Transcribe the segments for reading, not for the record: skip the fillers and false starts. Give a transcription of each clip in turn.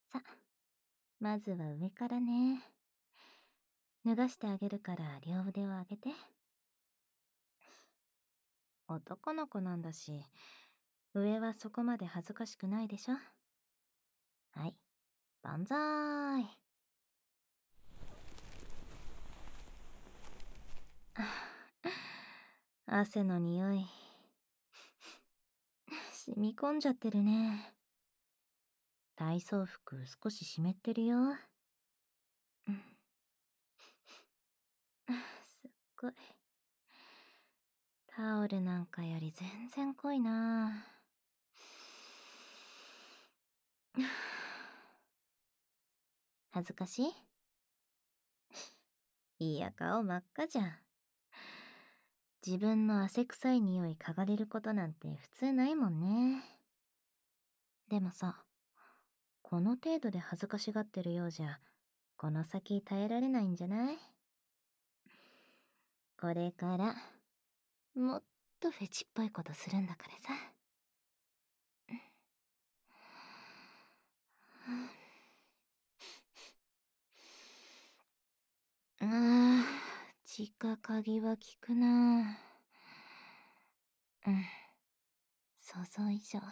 さ、まずは上からね。脱がしてあげるから両腕を上げて。男の子なんだし、上はそこまで恥ずかしくないでしょ。はい、万歳。汗の匂い。染み込んじゃってるね。体操服少し湿ってるよ。すっごい。タオルなんかより全然濃いな。恥ずかしい？いや、顔真っ赤じゃん。自分の汗臭い匂い嗅がれることなんて普通ないもんね。でもさ、この程度で恥ずかしがってるようじゃ、この先耐えられないんじゃない？これから、もっとフェチっぽいことするんだからさ。直鍵は効くな。想像以上。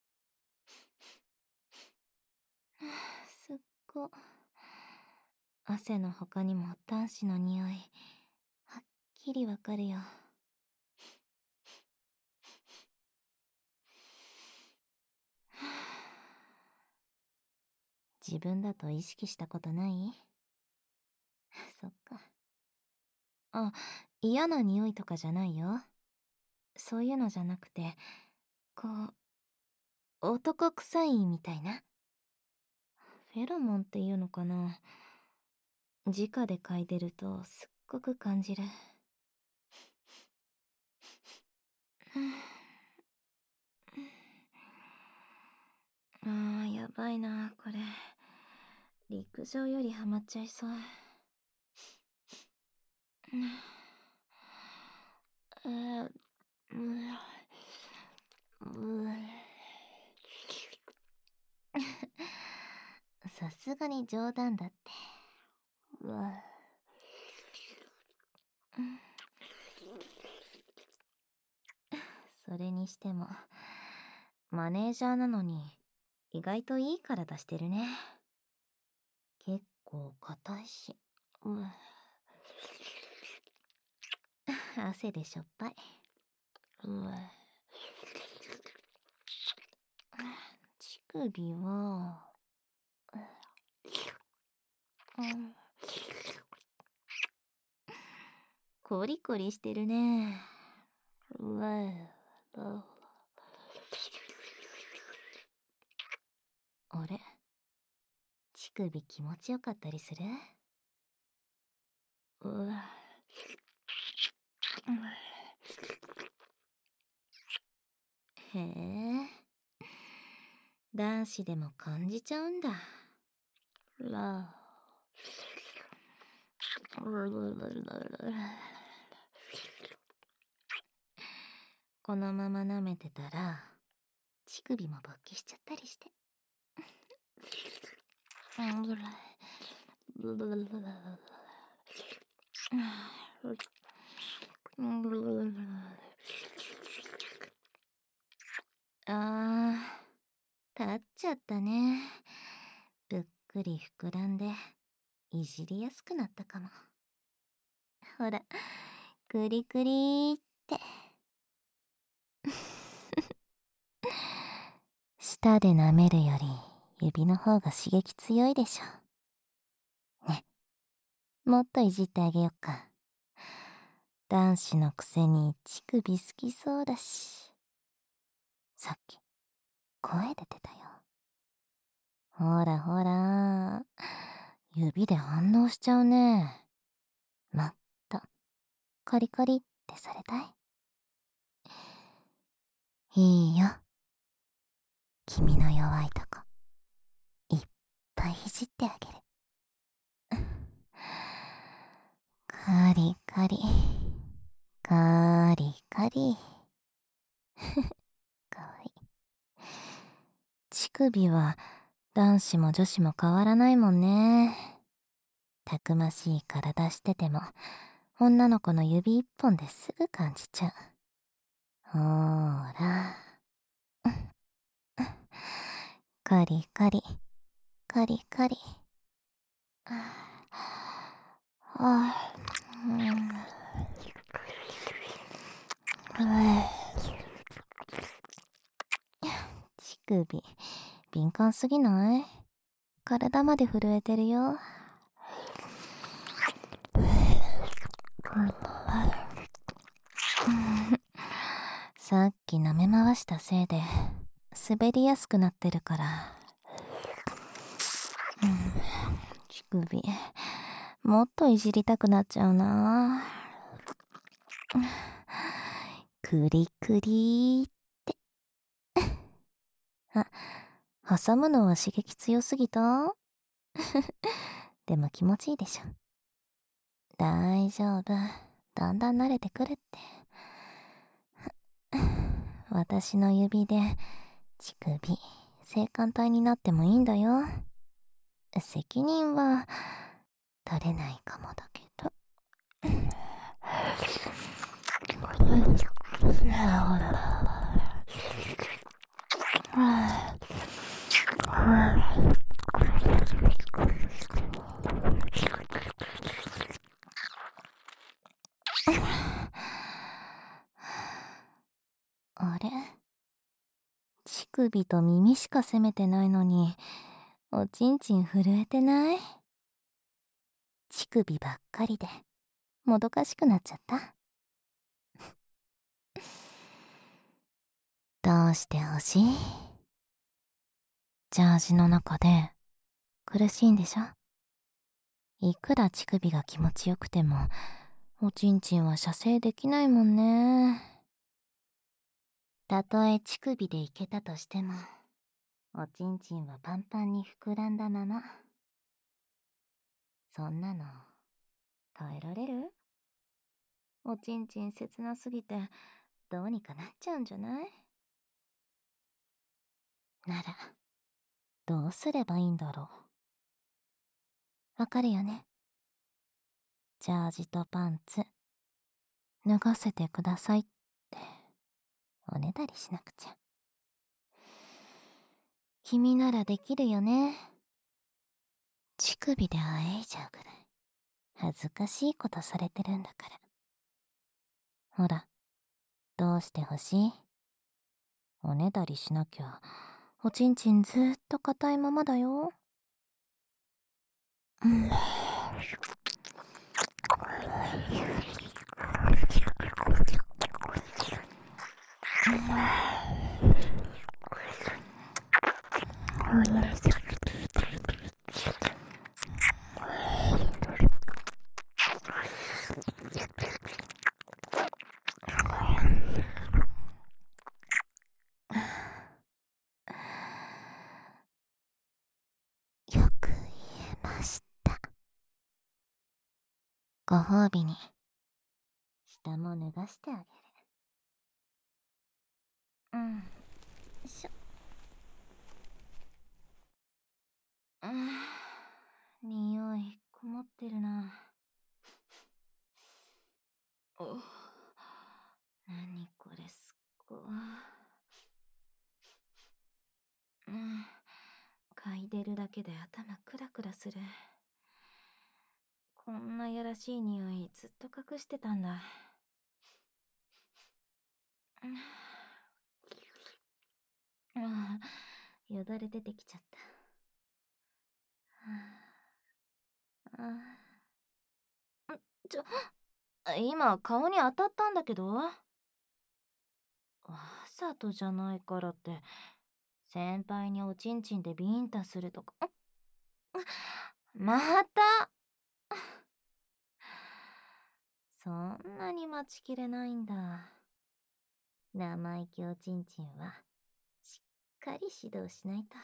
すっご。汗の他にも男子の匂い、はっきりわかるよ。自分だと意識したことない？そっか。あ、嫌な匂いとかじゃないよ。そういうのじゃなくて、こう、男臭いみたいな。フェロモンっていうのかな。直で嗅いでるとすっごく感じる。やばいな、これ。陸上よりハマっちゃいそう。さすがに冗談だって。それにしても、マネージャーなのに、意外といい体してるね。結構硬いし。汗でしょっぱい。乳首は、コリコリしてるね。あれ？乳首気持ちよかったりする？へえ、男子でも感じちゃうんだ。このまま舐めてたら、乳首も勃起しちゃったりして。立っちゃったね。ぷっくり膨らんで、いじりやすくなったかも。ほら、クリクリーって。舌で舐めるより指の方が刺激強いでしょ。ね、もっといじってあげよっか。男子のくせに乳首好きそうだし。さっき、声出てたよ。ほらほら、指で反応しちゃうね。もっと、コリコリってされたい？いいよ。君の弱いとこ、いっぱいいじってあげる。カリカリ、カリカリ。かわいい。乳首は男子も女子も変わらないもんね。たくましい体してても、女の子の指一本ですぐ感じちゃう。ほーら。カリカリ、カリカリ。乳首、敏感すぎない？体まで震えてるよ。さっき舐め回したせいで滑りやすくなってるから。乳首、もっといじりたくなっちゃうな。クリクリーって。あ、挟むのは刺激強すぎた？でも気持ちいいでしょ。大丈夫。だんだん慣れてくるって。私の指で乳首、性感帯になってもいいんだよ。責任は取れないかもだけど。あれ？乳首と耳しか攻めてないのに、おちんちん震えてない？乳首ばっかりで、もどかしくなっちゃった。どうしてほしい？ジャージの中で苦しいんでしょ？いくら乳首が気持ちよくても、おちんちんは射精できないもんね。たとえ乳首でいけたとしても、おちんちんはパンパンに膨らんだまま。そんなの耐えられる？おちんちん切なすぎてどうにかなっちゃうんじゃない？ならどうすればいいんだろう。わかるよね？ジャージとパンツ脱がせてくださいっておねだりしなくちゃ。君ならできるよね？乳首であえいじゃうぐらい恥ずかしいことされてるんだから。ほら、どうしてほしい？おねだりしなきゃおちんちんずーっと硬いままだよ。うん。よく言えました。ご褒美に下も脱がしてあげる。うん。よいしょ。匂いこもってるな。お、何これすっごい。嗅いでるだけで頭クラクラする。こんなやらしい匂いずっと隠してたんだ。よだれ出てきちゃった。ちょ、今顔に当たったんだけど。わざとじゃないからって、先輩におちんちんでビンタするとか。またそんなに待ちきれないんだ。生意気おちんちんは、しっかり指導しないと。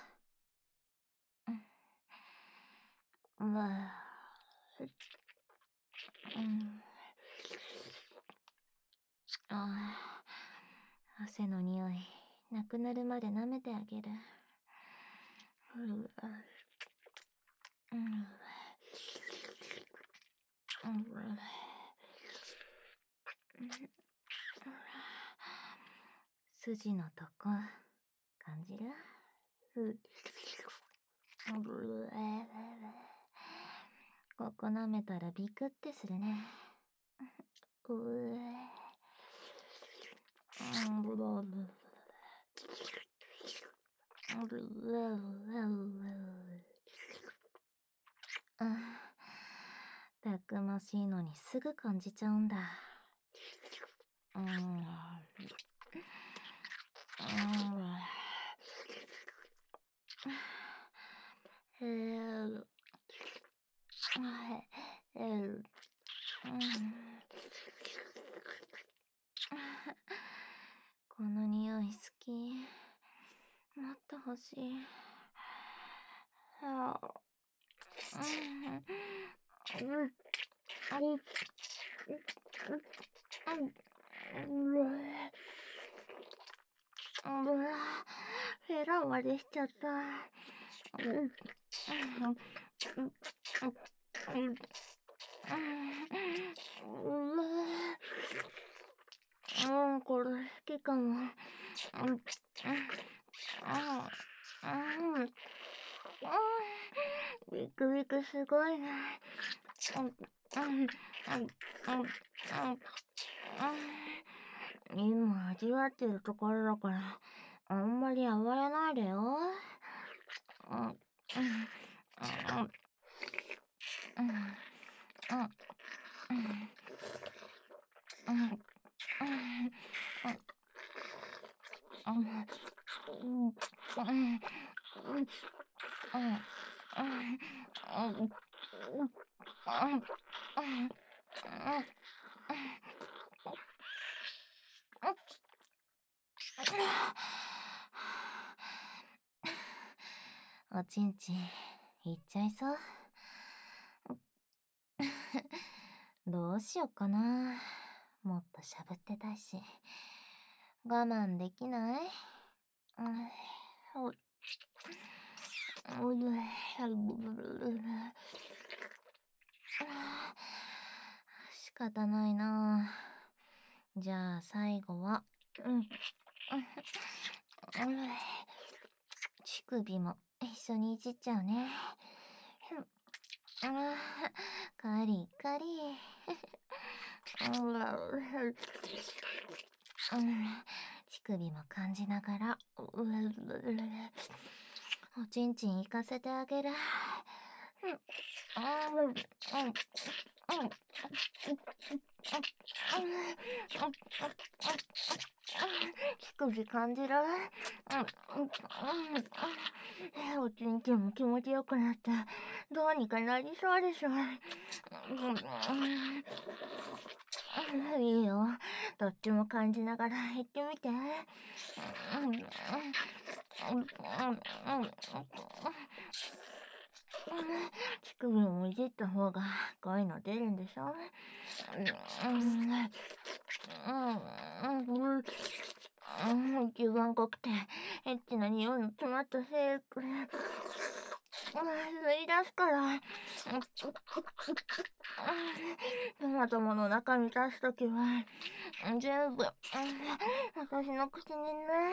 汗の匂い、なくなるまで舐めてあげる。 筋のとこ感じる？ここ舐めたらビクってするね。たくましいのにすぐ感じちゃうんだ。この匂い好き。もっと欲しい。ヘラまでしちゃった。これ好きかも。ビクビクすごいね。今味わってるところだから、あんまり暴れないでよ。おちんちん、いっちゃいそう。どうしよっかな。もっとしゃぶってたいし。我慢できない？仕方ないな。じゃあ最後は、乳首も一緒にいじっちゃうね。カリカリ。乳首も感じながら、おちんちん行かせてあげる。乳首感じる？おちんちんも気持ちよくなって、どうにかなりそうでしょ。いいよ。どっちも感じながら言ってみて。乳首もいじった方が声の出るんでしょ？一番濃くてエッチな匂いの詰まったセーク。吸い出すから。トマトもの中身出すときは、全部、私の口にね。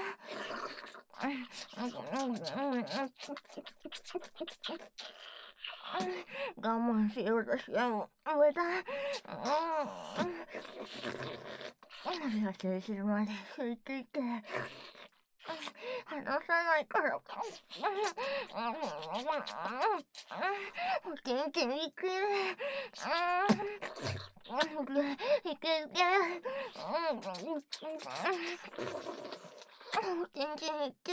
我慢しようとしても無駄。射精するまで吸い付いて離さないから。おちんちんいく。いけいけ。おちんちんいけ。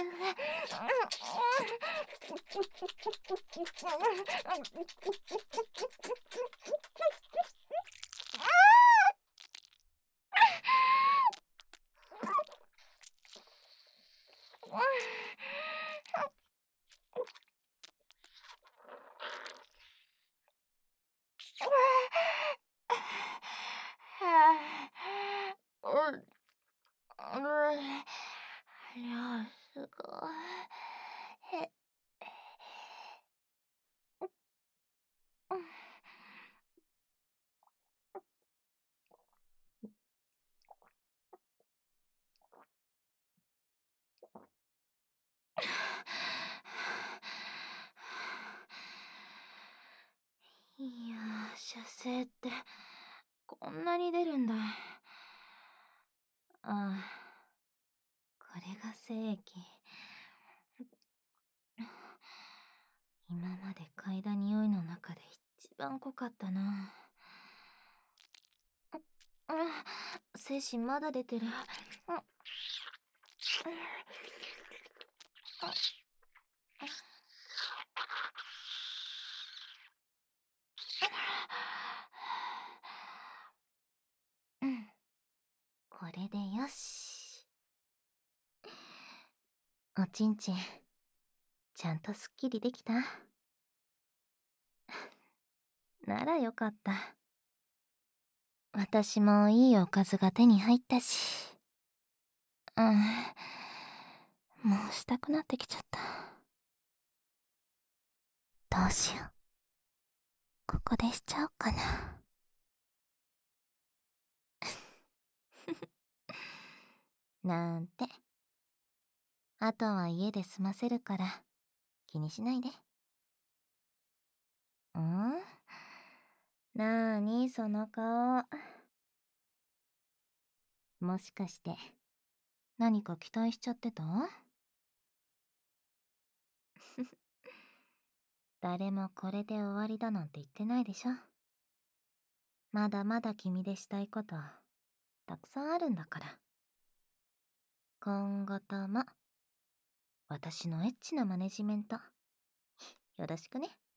量すごい。 射精ってこんなに出るんだ。ああ、これが精液。今まで嗅いだ匂いの中で一番濃かったな。精子まだ出てる。うん、これでよし。おちんちん、ちゃんとすっきりできた？ならよかった。私もいいおかずが手に入ったし。もうしたくなってきちゃった。どうしよう。ここでしちゃおうかな。なんて。あとは家で済ませるから気にしないで。なーにその顔。もしかして何か期待しちゃってた？誰もこれで終わりだなんて言ってないでしょ。まだまだ君でしたいことたくさんあるんだから。今後とも私のエッチなマネジメントよろしくね。